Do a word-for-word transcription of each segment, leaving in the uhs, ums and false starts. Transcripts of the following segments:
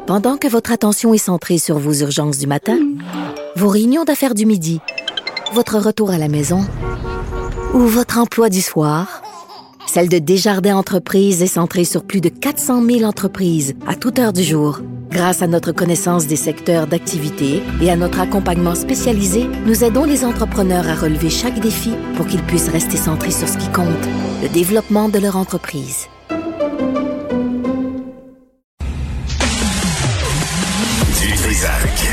Pendant que votre attention est centrée sur vos urgences du matin, vos réunions d'affaires du midi, votre retour à la maison ou votre emploi du soir, celle de Desjardins Entreprises est centrée sur plus de quatre cent mille entreprises à toute heure du jour. Grâce à notre connaissance des secteurs d'activité et à notre accompagnement spécialisé, nous aidons les entrepreneurs à relever chaque défi pour qu'ils puissent rester centrés sur ce qui compte, le développement de leur entreprise. Du Trisac.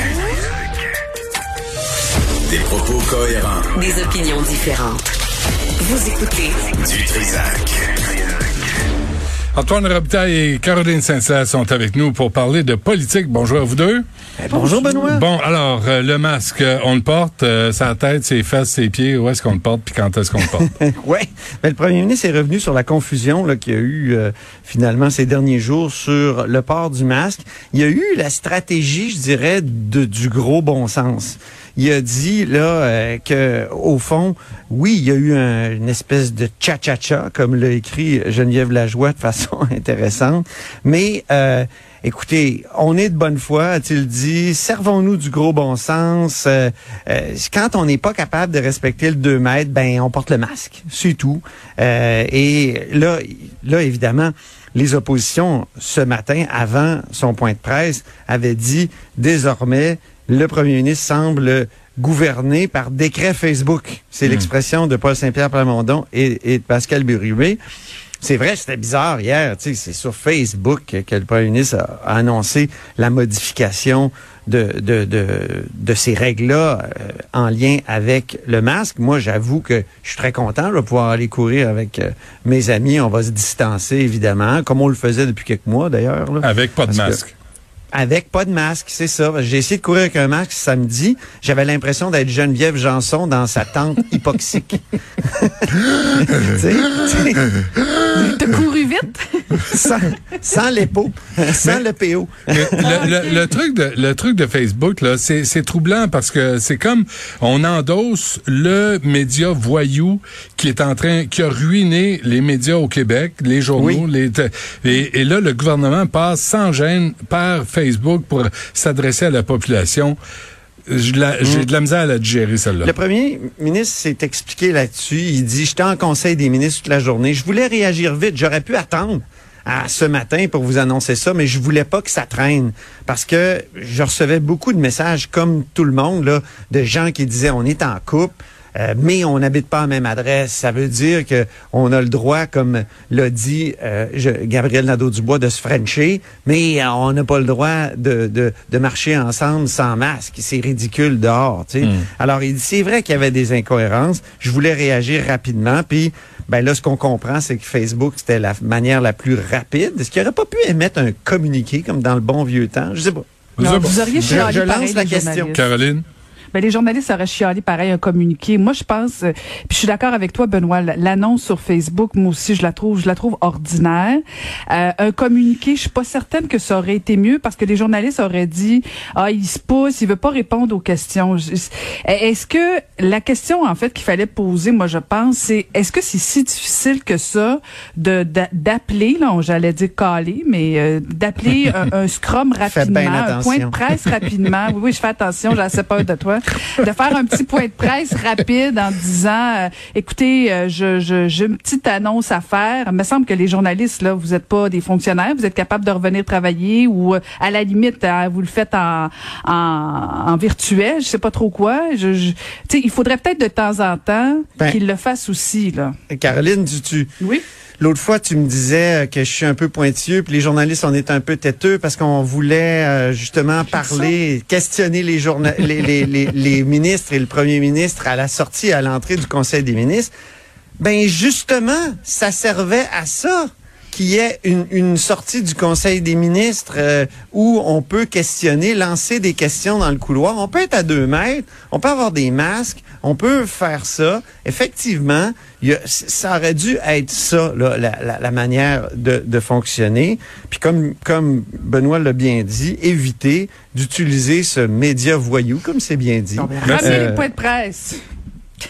Des propos cohérents. Des opinions différentes. Vous écoutez Du Trisac. Antoine Robitaille et Caroline Saint-Hilaire sont avec nous pour parler de politique. Bonjour à vous deux. Eh, bonjour Benoît. Bon, alors, euh, le masque, euh, on le porte, euh, sa tête, ses fesses, ses pieds, où est-ce qu'on le porte, puis quand est-ce qu'on le porte? Oui, ben, le premier ministre est revenu sur la confusion là, qu'il y a eu euh, finalement ces derniers jours sur le port du masque. Il y a eu la stratégie, je dirais, de, du gros bon sens. Il a dit là euh, que au fond, oui, il y a eu un, une espèce de cha-cha-cha, comme l'a écrit Geneviève Lajoie de façon intéressante, mais euh, écoutez, on est de bonne foi, a-t-il dit, servons-nous du gros bon sens. Euh, euh, quand on n'est pas capable de respecter le deux mètres, ben on porte le masque, c'est tout. Euh, et là, là évidemment, les oppositions, ce matin, avant son point de presse, avaient dit désormais, le premier ministre semble gouverner par décret Facebook. C'est mmh. l'expression de Paul Saint-Pierre Plamondon et, et de Pascal Bérubé. C'est vrai, c'était bizarre hier. Tu sais, c'est sur Facebook que le premier ministre a, a annoncé la modification de de de, de ces règles-là euh, en lien avec le masque. Moi, j'avoue que je suis très content. Je vais pouvoir aller courir avec euh, mes amis. On va se distancer, évidemment, comme on le faisait depuis quelques mois, d'ailleurs. Là, avec pas de masque. Que, Avec pas de masque, c'est ça. J'ai essayé de courir avec un masque samedi. J'avais l'impression d'être Geneviève Janson dans sa tente hypoxique. T'as couru vite? sans, sans l'épaule, sans le P O. le, le, le, truc de, le truc de Facebook, là, c'est, c'est troublant parce que c'est comme on endosse le média voyou qui est en train, qui a ruiné les médias au Québec, les journaux, oui. les, et, et là, le gouvernement passe sans gêne par Facebook pour s'adresser à la population. J'ai de la, j'ai de la misère à la digérer, celle-là. Le premier ministre s'est expliqué là-dessus. Il dit, j'étais en conseil des ministres toute la journée. Je voulais réagir vite. J'aurais pu attendre à ce matin pour vous annoncer ça, mais je voulais pas que ça traîne. Parce que je recevais beaucoup de messages, comme tout le monde, là, de gens qui disaient, on est en couple. Euh, mais on n'habite pas à la même adresse. Ça veut dire que on a le droit, comme l'a dit euh, je, Gabriel Nadeau-Dubois, de se frencher, mais euh, on n'a pas le droit de, de, de marcher ensemble sans masque. C'est ridicule dehors, tu sais. Mm. Alors, il dit, c'est vrai qu'il y avait des incohérences. Je voulais réagir rapidement, puis ben là, ce qu'on comprend, c'est que Facebook, c'était la manière la plus rapide. Est-ce qu'il n'aurait pas pu émettre un communiqué, comme dans le bon vieux temps? Je sais pas. Non, vous auriez je, je lance la question. Caroline? Ben, les journalistes auraient chialé pareil un communiqué. Moi, je pense, euh, puis je suis d'accord avec toi, Benoît, l'annonce sur Facebook, moi aussi, je la trouve, je la trouve ordinaire. Euh, un communiqué, je suis pas certaine que ça aurait été mieux parce que les journalistes auraient dit, ah, il se pousse, il veut pas répondre aux questions. Est-ce que la question, en fait, qu'il fallait poser, moi, je pense, c'est, est-ce que c'est si difficile que ça de, d'appeler, là, j'allais dire caler, mais euh, d'appeler un, un scrum rapidement, un point de presse rapidement. Oui, oui, je fais attention, j'ai assez peur de toi. De faire un petit point de presse rapide en disant, euh, écoutez, euh, je, je, j'ai une petite annonce à faire. Il me semble que les journalistes, là, vous n'êtes pas des fonctionnaires, vous êtes capables de revenir travailler ou, euh, à la limite, euh, vous le faites en, en, en virtuel, je sais pas trop quoi. Je, je, tu sais, il faudrait peut-être de temps en temps ben, qu'ils le fassent aussi, là. Caroline, tu, tu... Oui? L'autre fois, tu me disais que je suis un peu pointilleux, puis les journalistes, on est un peu têteux parce qu'on voulait euh, justement parler, questionner les, journa- les, les, les, les ministres et le premier ministre à la sortie et à l'entrée du Conseil des ministres. Ben justement, ça servait à ça, qu'il y ait une, une sortie du Conseil des ministres euh, où on peut questionner, lancer des questions dans le couloir. On peut être à deux mètres, on peut avoir des masques, on peut faire ça. Effectivement, il y a, ça aurait dû être ça, là, la, la, la manière de, de fonctionner. Puis comme, comme Benoît l'a bien dit, éviter d'utiliser ce média voyou, comme c'est bien dit. Ramenez euh, les points de presse.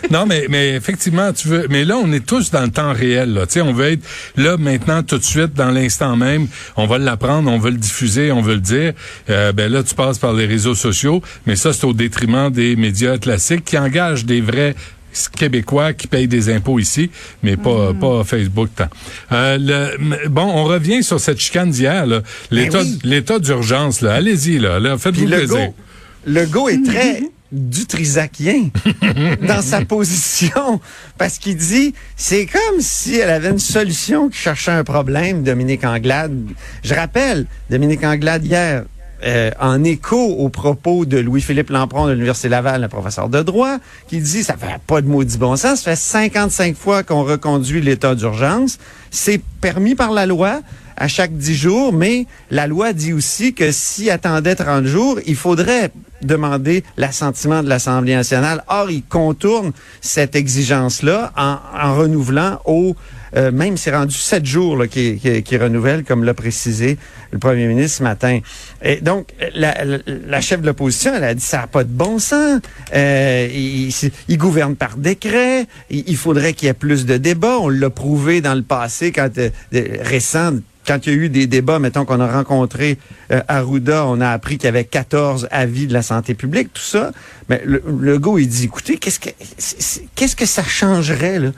Non, mais, mais effectivement, tu veux. Mais là, on est tous dans le temps réel. Là. Tu sais, on veut être là maintenant, tout de suite, dans l'instant même. On va l'apprendre, on veut le diffuser, on veut le dire. Euh, ben là, tu passes par les réseaux sociaux, mais ça, c'est au détriment des médias classiques qui engagent des vrais Québécois qui payent des impôts ici, mais pas mmh. pas Facebook tant. Euh, le, bon, on revient sur cette chicane d'hier, là. L'état, ben oui. l'état d'urgence, là. Allez-y, là. là faites-vous le plaisir. Go, le go est très dutrisacien dans sa position, parce qu'il dit, c'est comme si elle avait une solution qui cherchait un problème, Dominique Anglade. Je rappelle, Dominique Anglade, hier, Euh, en écho aux propos de Louis-Philippe Lampron de l'Université Laval, le professeur de droit, qui dit ça fait pas de maudit bon sens, ça fait cinquante-cinq fois qu'on reconduit l'état d'urgence, c'est permis par la loi à chaque dix jours, mais la loi dit aussi que s'il attendait trente jours, il faudrait demander l'assentiment de l'Assemblée nationale. Or, il contourne cette exigence-là en, en renouvelant au Euh, même c'est rendu sept jours là, qui, qui, qui renouvelle, comme l'a précisé le premier ministre ce matin. Et donc, la, la, la chef de l'opposition, elle a dit ça n'a pas de bon sens. Euh, il, il gouverne par décret. Il, il faudrait qu'il y ait plus de débats. On l'a prouvé dans le passé, quand euh, récent. Quand il y a eu des débats, mettons qu'on a rencontré euh, Arruda, on a appris qu'il y avait quatorze avis de la santé publique, tout ça. Mais le, le gars, il dit, écoutez, qu'est-ce que c'est, qu'est-ce que ça changerait, là?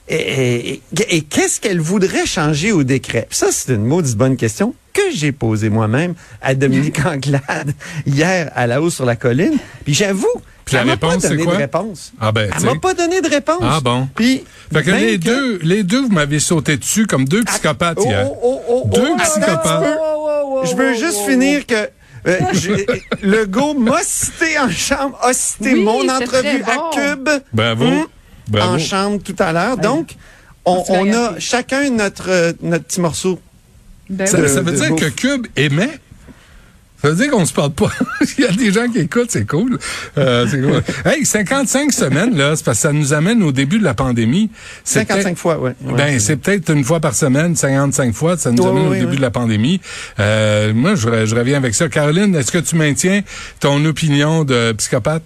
Et, et, et qu'est-ce qu'elle voudrait changer au décret? Ça, c'est une maudite bonne question que j'ai posée moi-même à Dominique Anglade hier à la hausse sur la colline. Puis j'avoue, Puis elle la m'a pas réponse, donné c'est quoi? de réponse. Ah ben, elle m'a pas donné de réponse. Ah bon. Puis fait que les que... deux, les deux, vous m'avez sauté dessus comme deux psychopathes oh, hier. Oh, oh, oh, deux oh, psychopathes. Oh, oh, oh, je veux juste oh, finir que euh, le go m'a cité en chambre, a cité oui, mon entrevue bon. à Cube. Bravo. Hum, Bravo. En chambre tout à l'heure. Donc, on, on a chacun notre, euh, notre petit morceau. Ben ça, oui. ça veut de, dire de que Cube émet? Ça veut dire qu'on se parle pas. Il y a des gens qui écoutent, c'est cool. Euh, c'est cool. Hey, cinquante-cinq semaines, là, c'est parce que ça nous amène au début de la pandémie. C'est cinquante-cinq fois, oui. Ouais, ben, c'est peut-être une fois par semaine, cinquante-cinq fois, ça nous ouais, amène ouais, au début ouais. de la pandémie. Euh, moi, je, je reviens avec ça. Caroline, est-ce que tu maintiens ton opinion de psychopathe?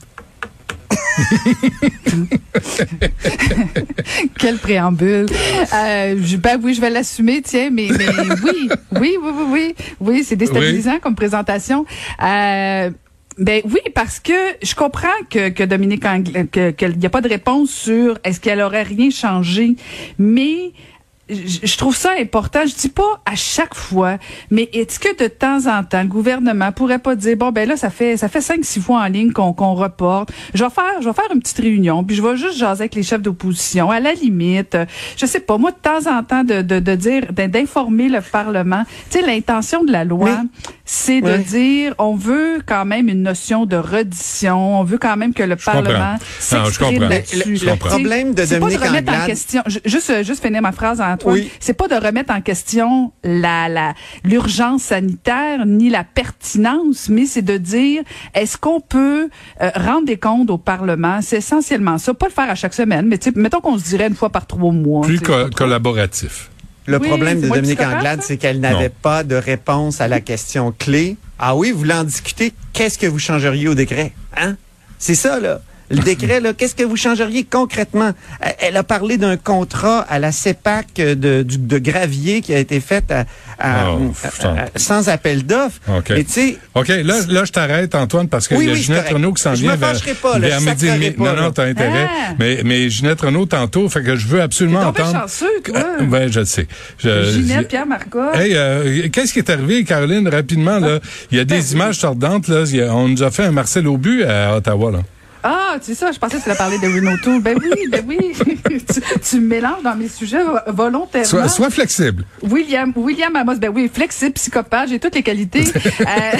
Quel préambule. Euh, je, ben oui, je vais l'assumer, tiens, mais, mais oui, oui, oui, oui, oui, oui, c'est déstabilisant oui. comme présentation. Euh, Ben oui, parce que je comprends que, que Dominique Anglade, que, qu'il n'y a pas de réponse sur est-ce qu'elle aurait rien changé, mais je, je trouve ça important. Je dis pas à chaque fois, mais est-ce que de temps en temps, le gouvernement pourrait pas dire bon ben là ça fait ça fait cinq six fois en ligne qu'on qu'on reporte. Je vais faire je vais faire une petite réunion, puis je vais juste jaser avec les chefs d'opposition. À la limite, je sais pas moi de temps en temps de de, de dire d'informer le Parlement. Tu sais l'intention de la loi, mais, c'est de ouais. dire on veut quand même une notion de reddition. On veut quand même que le je Parlement s'exprime là-dessus. Le, le problème de c'est Dominique pas de remettre Anglade. en question. Juste juste finir ma phrase en Oui. C'est pas de remettre en question la, la, l'urgence sanitaire ni la pertinence, mais c'est de dire est-ce qu'on peut euh, rendre des comptes au Parlement? C'est essentiellement ça. Pas le faire à chaque semaine, mais mettons qu'on se dirait une fois par trois mois. Plus co- collaboratif. Le oui, problème de Dominique Anglade, ça? c'est qu'elle n'avait non. pas de réponse à la question clé. Ah oui, vous voulez en discuter? Qu'est-ce que vous changeriez au décret? Hein? C'est ça, là. Le décret, là, qu'est-ce que vous changeriez concrètement? Elle a parlé d'un contrat à la CEPAC de, de, de Gravier qui a été fait à, à, oh, à, à, sans appel d'offres. OK. Et tu sais, OK, là, là, je t'arrête, Antoine, parce qu'il oui, y a oui, Ginette Renault qui s'en vient vers, pas, là, vers midi et demi. Pas, non, non, t'as intérêt. Ah. Mais, mais Ginette Renault tantôt, fait que je veux absolument T'es entendre. chanceux, toi. Euh, ben, je le sais. Je, Ginette, Pierre Marcotte. Hey, euh, qu'est-ce qui est arrivé, Caroline, rapidement, là? Il y a des images sordantes, là. A, on nous a fait un Marcel Aubu à Ottawa, là. Ah, tu sais ça, je pensais que tu allais parler de Renault Tour. Ben oui, ben oui. tu, tu me mélanges dans mes sujets volontairement. Sois, sois flexible. William, William Amos, ben oui, flexible, psychopathe, j'ai toutes les qualités. euh,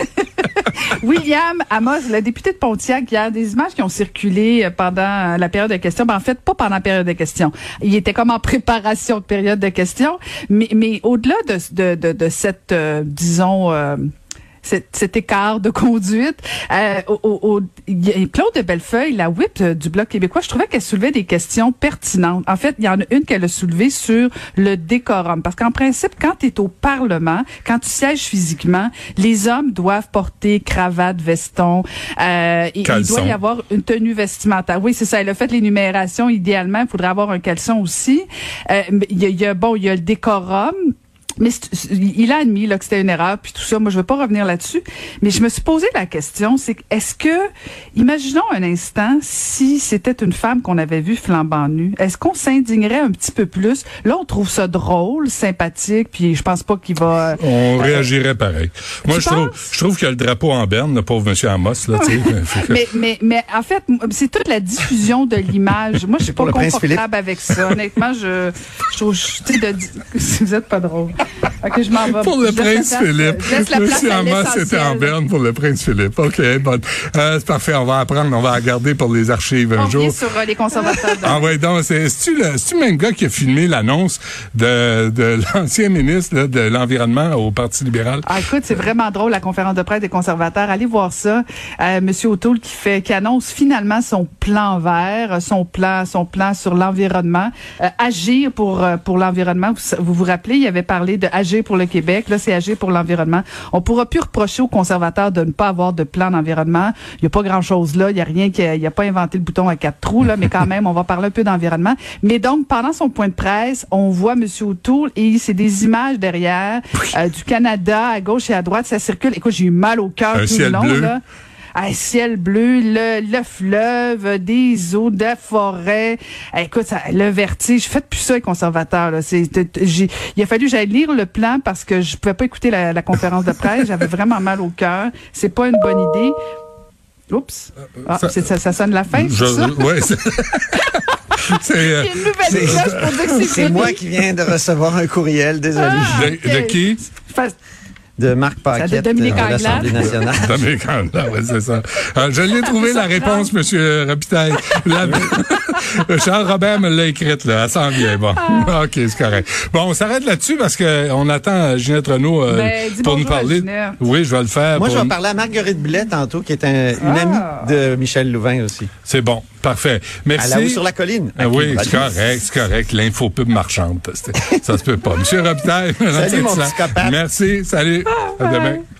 William Amos, le député de Pontiac, il y a des images qui ont circulé pendant la période de questions. Ben, en fait, pas pendant la période de questions. Il était comme en préparation de période de questions. Mais, mais au-delà de, de, de, de cette, euh, disons, euh, cet, cet écart de conduite. Euh, au, au, au, Claude de Bellefeuille, la whip du Bloc québécois, je trouvais qu'elle soulevait des questions pertinentes. En fait, il y en a une qu'elle a soulevée sur le décorum. Parce qu'en principe, quand tu es au Parlement, quand tu sièges physiquement, les hommes doivent porter cravate, veston. Euh, et, il doit y avoir une tenue vestimentaire. Oui, c'est ça. Elle a fait l'énumération. Idéalement, il faudrait avoir un caleçon aussi. Euh, il y a, il y a, bon, il y a le décorum. Mais il a admis là que c'était une erreur puis tout ça. Moi, je veux pas revenir là-dessus. Mais je me suis posé la question, c'est est-ce que, imaginons un instant, si c'était une femme qu'on avait vue flambant nue, est-ce qu'on s'indignerait un petit peu plus? Là, on trouve ça drôle, sympathique, puis je pense pas qu'il va. On euh, réagirait pareil. Moi, je trouve, je trouve qu'il y a le drapeau en berne, le pauvre Monsieur Amos là. Tu sais. mais mais mais en fait, c'est toute la diffusion de l'image. Moi, je suis pas confortable avec ça. Honnêtement, je, je trouve, tu sais, si vous êtes pas drôle. Ok, je m'en vais. Pour le prince Philippe. Monsieur Amos était en berne pour le prince Philippe. OK, bon. Euh, c'est parfait, on va apprendre, on va regarder pour les archives un on jour. On sur euh, les conservateurs. Ah ouais, donc, c'est, c'est-tu le, c'est-tu le même gars qui a filmé l'annonce de, de l'ancien ministre là, de l'Environnement au Parti libéral? Ah, écoute, c'est vraiment drôle, la conférence de presse des conservateurs. Allez voir ça. Euh, Monsieur O'Toole qui fait, qui annonce finalement son plan vert, son plan, son plan sur l'environnement. Euh, agir pour, pour l'environnement. Vous, vous vous rappelez, il avait parlé de agir pour le Québec. Là, c'est agir pour l'environnement. On pourra plus reprocher aux conservateurs de ne pas avoir de plan d'environnement. Il n'y a pas grand-chose là. Il n'y a rien qui a, il a pas inventé le bouton à quatre trous, là, mais quand même, on va parler un peu d'environnement. Mais donc, pendant son point de presse, on voit M. O'Toole et c'est des images derrière euh, du Canada, à gauche et à droite. Ça circule. Écoute, j'ai eu mal au cœur tout le long, bleu. Là. Un ciel bleu, le, le fleuve, des eaux, de forêt. Écoute, ça, le vertige. Faites plus ça, les conservateurs. Là. C'est, j'ai, il a fallu que j'aille lire le plan parce que je pouvais pas écouter la, la conférence de presse. J'avais vraiment mal au cœur. C'est pas une bonne idée. Oups. Ah, ça, c'est, ça, ça sonne la fin, je, c'est ça? Ouais, c'est... C'est, euh, une nouvelle c'est, cloche pour dire que c'est, c'est moi qui viens de recevoir un courriel, désolé. Ah, de, okay. de qui? De Marc Paquette de, Dominique de l'Assemblée nationale. Dominique Anglade, oui, c'est ça. Euh, je l'ai trouvé la réponse, Monsieur Robitaille. La... Charles Robert me l'a écrite, là. Elle s'en vient, bon. Ah. OK, c'est correct. Bon, on s'arrête là-dessus parce que on attend Ginette Renaud euh, ben, pour nous parler. Oui, je vais le faire. Moi, je vais une... parler à Marguerite Blais tantôt, qui est un, une ah. amie de Michel Louvain aussi. C'est bon. Parfait. Merci. À la haut sur la colline. Ah oui, c'est correct, c'est correct. L'infopub marchande. Ça se peut pas. Monsieur Robitaille, salut, mon petit copain. Merci. Salut. Ah, à demain.